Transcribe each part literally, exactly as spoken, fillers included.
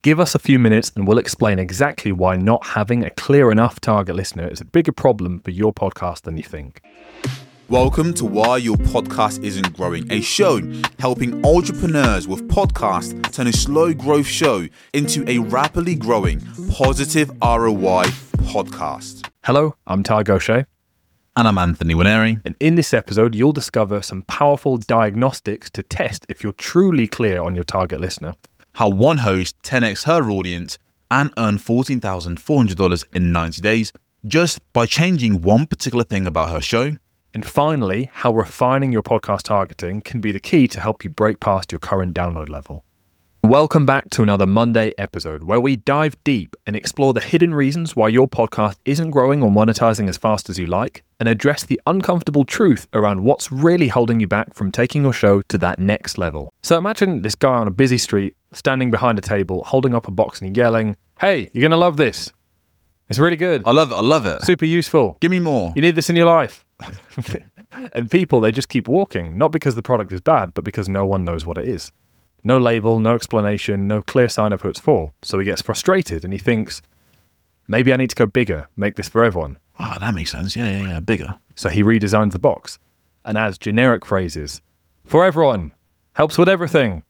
Give us a few minutes and we'll explain exactly why not having a clear enough target listener is a bigger problem for your podcast than you think. Welcome to Why Your Podcast Isn't Growing, a show helping entrepreneurs with podcasts turn a slow growth show into a rapidly growing, positive R O I podcast. Hello, I'm Ty Gaucher. And I'm Anthony Winery. And in this episode, you'll discover some powerful diagnostics to test if you're truly clear on your target listener. How one host ten x her audience and earned fourteen thousand four hundred dollars in ninety days just by changing one particular thing about her show. And finally, how refining your podcast targeting can be the key to help you break past your current download level. Welcome back to another Monday episode where we dive deep and explore the hidden reasons why your podcast isn't growing or monetizing as fast as you like, and address the uncomfortable truth around what's really holding you back from taking your show to that next level. So imagine this guy on a busy street, standing behind a table, holding up a box and yelling, "Hey, you're going to love this. It's really good. I love it. I love it. Super useful. Give me more. You need this in your life." And people, they just keep walking, not because the product is bad, but because no one knows what it is. No label, no explanation, no clear sign of who it's for. So he gets frustrated and he thinks, maybe I need to go bigger, make this for everyone. Oh, that makes sense. Yeah, yeah, yeah, bigger. So he redesigns the box and adds generic phrases. For everyone, helps with everything.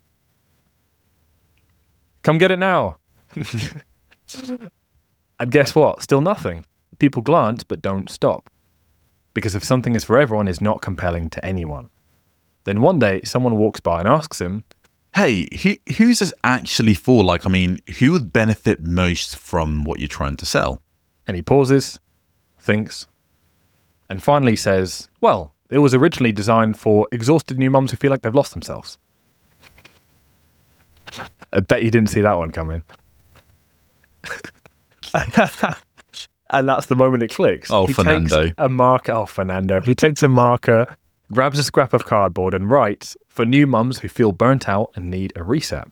Come get it now. And guess what? Still nothing. People glance but don't stop. Because if something is for everyone, it's not compelling to anyone. Then one day, someone walks by and asks him, "Hey, who, who's this actually for? Like, I mean, who would benefit most from what you're trying to sell?" And he pauses, thinks, and finally says, "Well, it was originally designed for exhausted new mums who feel like they've lost themselves." I bet you didn't see that one coming. And that's the moment it clicks. Oh, he Fernando. Takes a marker. Oh, Fernando. He takes a marker, grabs a scrap of cardboard and writes, "For new mums who feel burnt out and need a reset."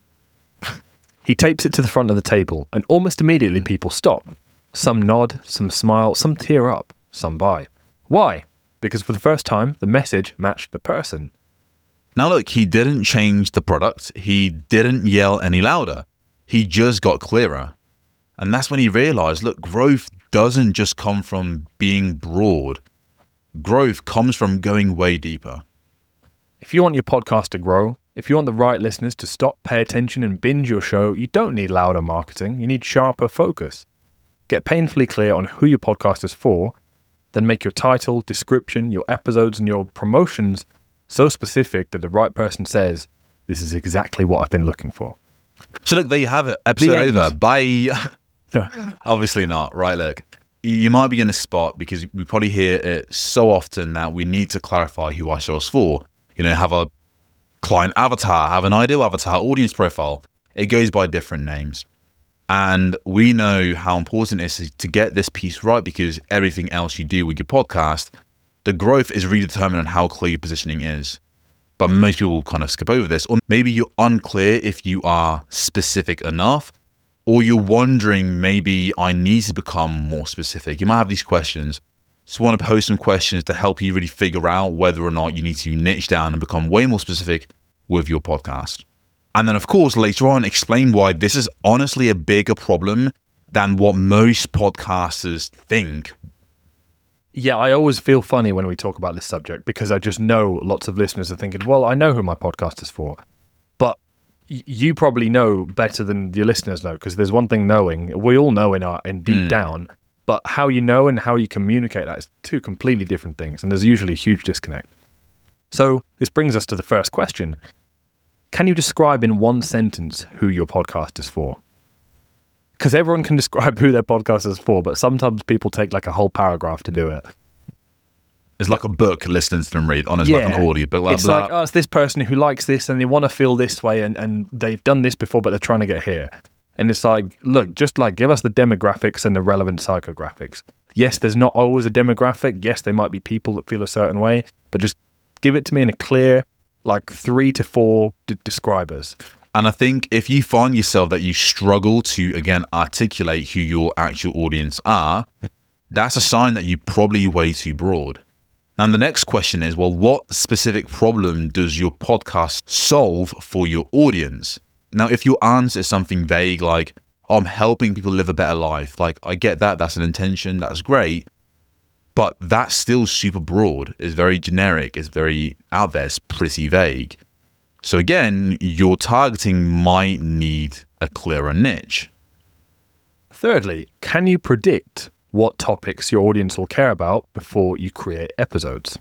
He tapes it to the front of the table and almost immediately people stop. Some nod, some smile, some tear up, some buy. Why? Because for the first time, the message matched the person. Now look, he didn't change the product. He didn't yell any louder. He just got clearer. And that's when he realized, look, growth doesn't just come from being broad. Growth comes from going way deeper. If you want your podcast to grow, if you want the right listeners to stop, pay attention and binge your show, you don't need louder marketing. You need sharper focus. Get painfully clear on who your podcast is for, then make your title, description, your episodes and your promotions so specific that the right person says, "This is exactly what I've been looking for." So look, there you have it. Episode over. Bye. Obviously not, right? Look, you might be in a spot because we probably hear it so often that we need to clarify who our show is for. You know, have a client avatar, have an ideal avatar, audience profile. It goes by different names. And we know how important it is to get this piece right because everything else you do with your podcast, the growth is really determined on how clear your positioning is. But most people kind of skip over this. Or maybe you're unclear if you are specific enough. Or you're wondering, maybe I need to become more specific. You might have these questions. Just want to post some questions to help you really figure out whether or not you need to niche down and become way more specific with your podcast. And then, of course, later on, explain why this is honestly a bigger problem than what most podcasters think. Yeah, I always feel funny when we talk about this subject because I just know lots of listeners are thinking, well, I know who my podcast is for. But you probably know better than your listeners know because there's one thing knowing, we all know in our in deep mm. down, but how you know and how you communicate that is two completely different things. And there's usually a huge disconnect. So this brings us to the first question. Can you describe in one sentence who your podcast is for? Because everyone can describe who their podcast is for, but sometimes people take like a whole paragraph to do it. It's like a book listening to them read, honestly, yeah. Like an audio book. Like it's like, oh, it's this person who likes this and they want to feel this way and, and they've done this before, but they're trying to get here. And it's like, look, just like give us the demographics and the relevant psychographics. Yes, there's not always a demographic. Yes, there might be people that feel a certain way, but just give it to me in a clear, like three to four d- describers. And I think if you find yourself that you struggle to, again, articulate who your actual audience are, that's a sign that you're probably way too broad. And the next question is, well, what specific problem does your podcast solve for your audience? Now, if your answer is something vague like, oh, I'm helping people live a better life, like I get that, that's an intention, that's great, but that's still super broad. It's very generic, it's very out there, it's pretty vague. So again, your targeting might need a clearer niche. Thirdly, can you predict what topics your audience will care about before you create episodes?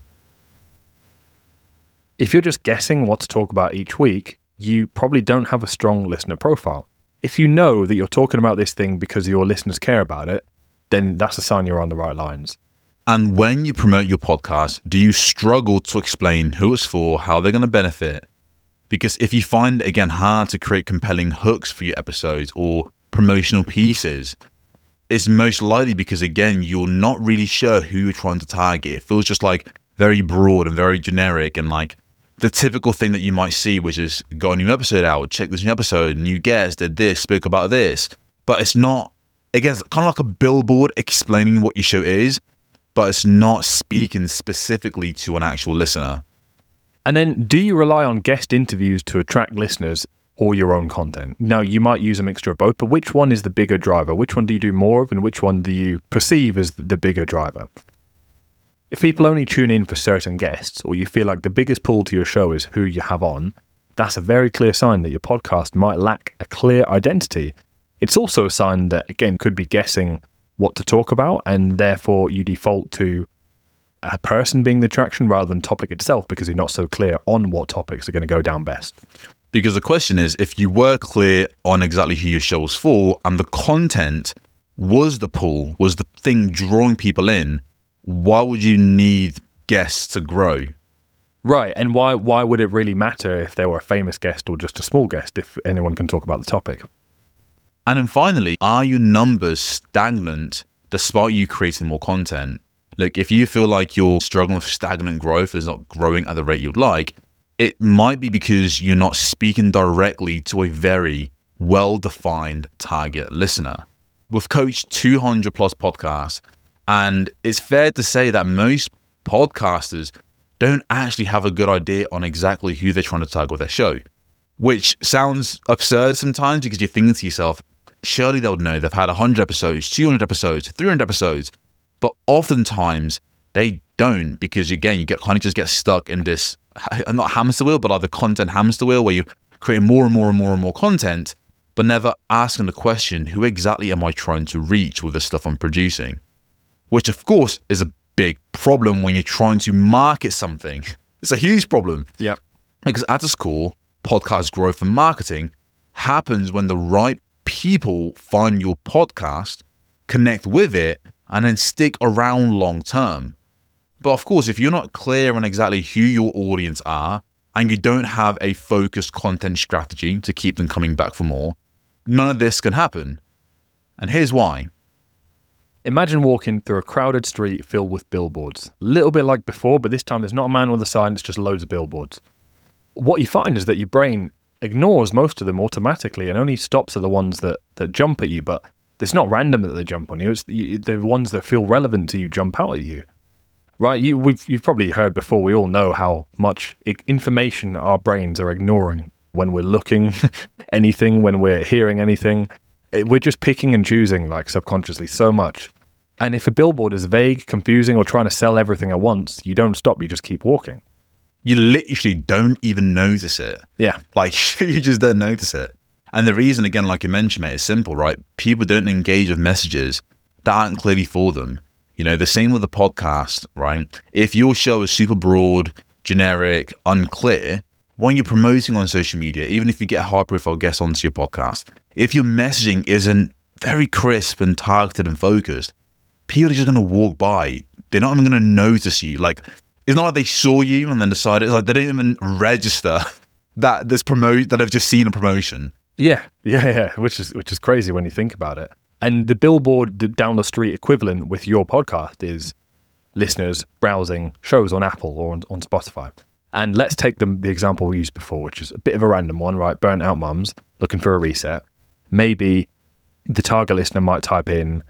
If you're just guessing what to talk about each week, you probably don't have a strong listener profile. If you know that you're talking about this thing because your listeners care about it, then that's a sign you're on the right lines. And when you promote your podcast, do you struggle to explain who it's for, how they're going to benefit? Because if you find it, again, hard to create compelling hooks for your episodes or promotional pieces, it's most likely because, again, you're not really sure who you're trying to target. It feels just like very broad and very generic and like the typical thing that you might see, which is got a new episode out, check this new episode, new guest, did this, spoke about this. But it's not, again, it's kind of like a billboard explaining what your show is, but it's not speaking specifically to an actual listener. And then do you rely on guest interviews to attract listeners or your own content? Now, you might use a mixture of both, but which one is the bigger driver? Which one do you do more of and which one do you perceive as the bigger driver? If people only tune in for certain guests, or you feel like the biggest pull to your show is who you have on, that's a very clear sign that your podcast might lack a clear identity. It's also a sign that, again, could be guessing what to talk about, and therefore you default to a person being the attraction rather than topic itself because you're not so clear on what topics are going to go down best. Because the question is, if you were clear on exactly who your show was for and the content was the pull, was the thing drawing people in, why would you need guests to grow? Right, and why why would it really matter if they were a famous guest or just a small guest if anyone can talk about the topic? And then finally, are your numbers stagnant despite you creating more content? Like if you feel like you're struggling with stagnant growth, is not growing at the rate you'd like, it might be because you're not speaking directly to a very well-defined target listener. We've coached two hundred plus podcasts, and it's fair to say that most podcasters don't actually have a good idea on exactly who they're trying to target with their show, which sounds absurd sometimes because you're thinking to yourself, surely they'll know they've had one hundred episodes, two hundred episodes, three hundred episodes, but oftentimes they don't because, again, you get kind of just get stuck in this, not hamster wheel, but like the content hamster wheel where you create more and more and more and more content, but never asking the question, who exactly am I trying to reach with the stuff I'm producing? Which, of course, is a big problem when you're trying to market something. It's a huge problem. Yeah. Because at its core, podcast growth and marketing happens when the right people find your podcast, connect with it, and then stick around long term. But of course, if you're not clear on exactly who your audience are, and you don't have a focused content strategy to keep them coming back for more, none of this can happen. And here's why. Imagine walking through a crowded street filled with billboards. A little bit like before, but this time there's not a man with a sign, it's just loads of billboards. What you find is that your brain ignores most of them automatically and only stops at the ones that, that jump at you, but it's not random that they jump on you. It's the, the ones that feel relevant to you jump out at you. Right? You, we've, you've probably heard before, we all know how much information our brains are ignoring when we're looking anything, when we're hearing anything. We're just picking and choosing, like, subconsciously so much. And if a billboard is vague, confusing, or trying to sell everything at once, you don't stop, you just keep walking. You literally don't even notice it. Yeah. Like, you just don't notice it. And the reason, again, like you mentioned, mate, is simple, right? People don't engage with messages that aren't clearly for them. You know, the same with the podcast, right? If your show is super broad, generic, unclear, when you're promoting on social media, even if you get a high-profile guest onto your podcast, if your messaging isn't very crisp and targeted and focused, people are just going to walk by. They're not even going to notice you. Like, it's not like they saw you and then decided, it's like they didn't even register that this promote that I've just seen a promotion. Yeah, yeah, yeah, which is which is crazy when you think about it. And the billboard the down the street equivalent with your podcast is listeners browsing shows on Apple or on, on Spotify. And let's take the, the example we used before, which is a bit of a random one, right? Burnt out mums looking for a reset. Maybe the target listener might type in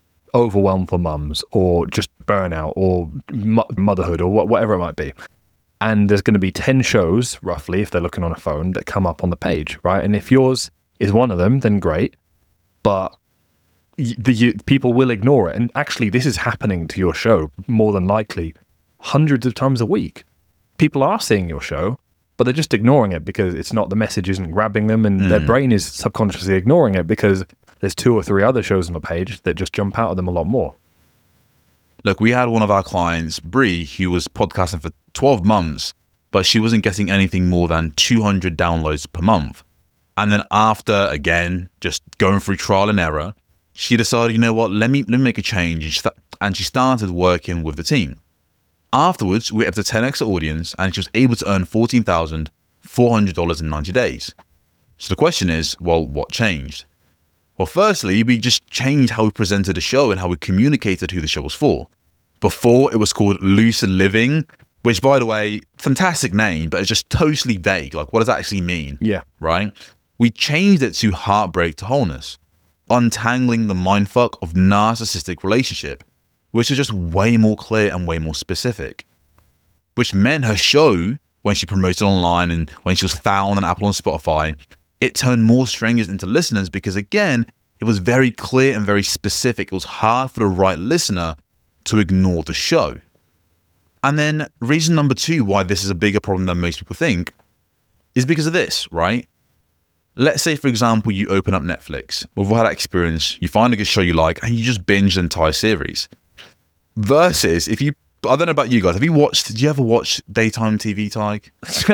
overwhelm for mums or just burnout or mo- motherhood or wh- whatever it might be. and there's going to be ten shows, roughly, if they're looking on a phone, that come up on the page, right? And if yours is one of them, then great. But y- the you, people will ignore it. And actually, this is happening to your show, more than likely, hundreds of times a week. People are seeing your show, but they're just ignoring it because it's not, the message isn't grabbing them, and mm. their brain is subconsciously ignoring it because there's two or three other shows on the page that just jump out at them a lot more. Look, we had one of our clients, Bree, who was podcasting for twelve months, but she wasn't getting anything more than two hundred downloads per month. And then after, again, just going through trial and error, she decided, you know what, let me let me make a change. And she, th- and she started working with the team. Afterwards, we were up to ten x audience, and she was able to earn fourteen thousand four hundred dollars in ninety days. So the question is, well, what changed? Well, firstly, we just changed how we presented the show and how we communicated who the show was for. Before, it was called Lucid Living, which, by the way, fantastic name, but it's just totally vague. Like, what does that actually mean? Yeah. Right? We changed it to Heartbreak to Wholeness, untangling the mindfuck of narcissistic relationship, which is just way more clear and way more specific. Which meant her show, when she promoted online and when she was found on Apple and Spotify, it turned more strangers into listeners because, again, it was very clear and very specific. It was hard for the right listener to ignore the show. And then reason number two why this is a bigger problem than most people think is because of this, right? Let's say, for example, you open up Netflix. We've all had that experience. You find a good show you like and you just binge the entire series. Versus if you, I don't know about you guys, have you watched, did you ever watch daytime T V, Tyke?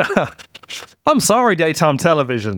I'm sorry, daytime television.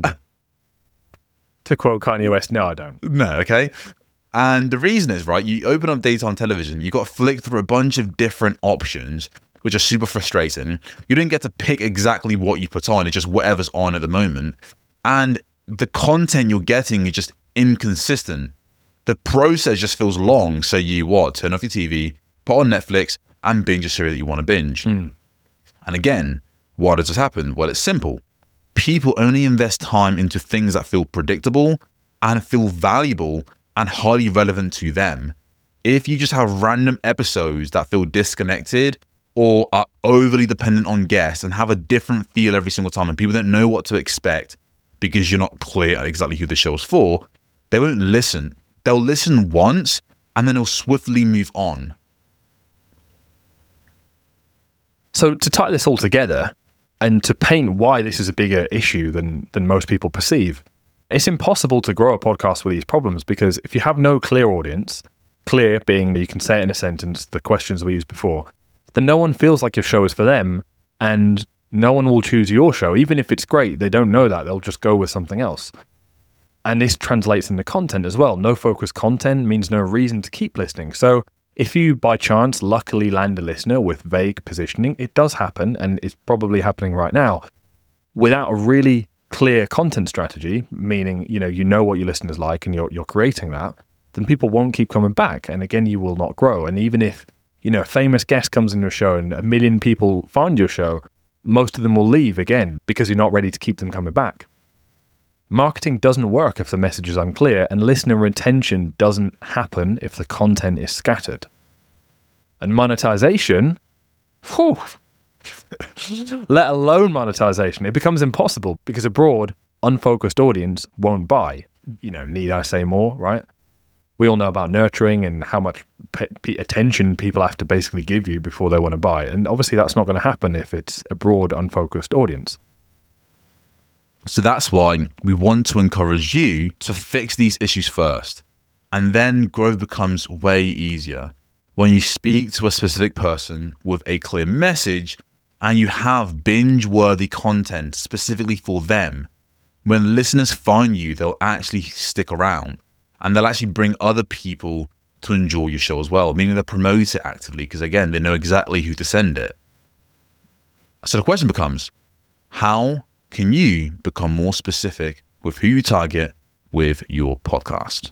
To quote Kanye West, no, I don't. No, okay. And the reason is, right, you open up daytime television, you got to flick through a bunch of different options, which are super frustrating. You don't get to pick exactly what you put on, it's just whatever's on at the moment. And the content you're getting is just inconsistent. The process just feels long. So you what? Turn off your T V, put on Netflix, and binge a series that you want to binge. Mm. And again, why does this happen? Well, it's simple. People only invest time into things that feel predictable and feel valuable and highly relevant to them. If you just have random episodes that feel disconnected or are overly dependent on guests and have a different feel every single time and people don't know what to expect because you're not clear exactly who the show's for, they won't listen. They'll listen once and then they'll swiftly move on. So to tie this all together, and to paint why this is a bigger issue than than most people perceive, it's impossible to grow a podcast with these problems because if you have no clear audience, clear being you can say it in a sentence, the questions we used before, then no one feels like your show is for them and no one will choose your show. Even if it's great, they don't know that. They'll just go with something else. And this translates into content as well. No focused content means no reason to keep listening. So if you, by chance, luckily land a listener with vague positioning, it does happen, and it's probably happening right now, without a really clear content strategy, meaning, you know, you know what your listeners like and you're you're creating that, then people won't keep coming back. And again, you will not grow. And even if, you know, a famous guest comes in your show and a million people find your show, most of them will leave again because you're not ready to keep them coming back. Marketing doesn't work if the message is unclear, and listener retention doesn't happen if the content is scattered. And monetization, whew, let alone monetization, it becomes impossible because a broad, unfocused audience won't buy. You know, need I say more, right? We all know about nurturing and how much p- p- attention people have to basically give you before they want to buy. And obviously that's not going to happen if it's a broad, unfocused audience. So that's why we want to encourage you to fix these issues first. And then growth becomes way easier when you speak to a specific person with a clear message and you have binge-worthy content specifically for them. When listeners find you, they'll actually stick around and they'll actually bring other people to enjoy your show as well, meaning they'll promote it actively because, again, they know exactly who to send it. So the question becomes, how can you become more specific with who you target with your podcast?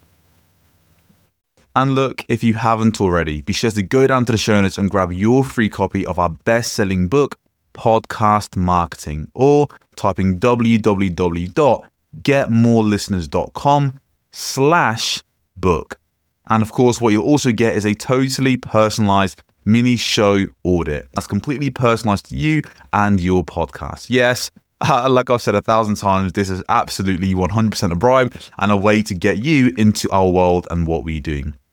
And look, if you haven't already, be sure to go down to the show notes and grab your free copy of our best-selling book, Podcast Marketing, or typing www.getmorelisteners.com slash book. And of course, what you'll also get is a totally personalized mini show audit that's completely personalized to you and your podcast. Yes, uh, like I've said a thousand times, this is absolutely one hundred percent a bribe and a way to get you into our world and what we're doing.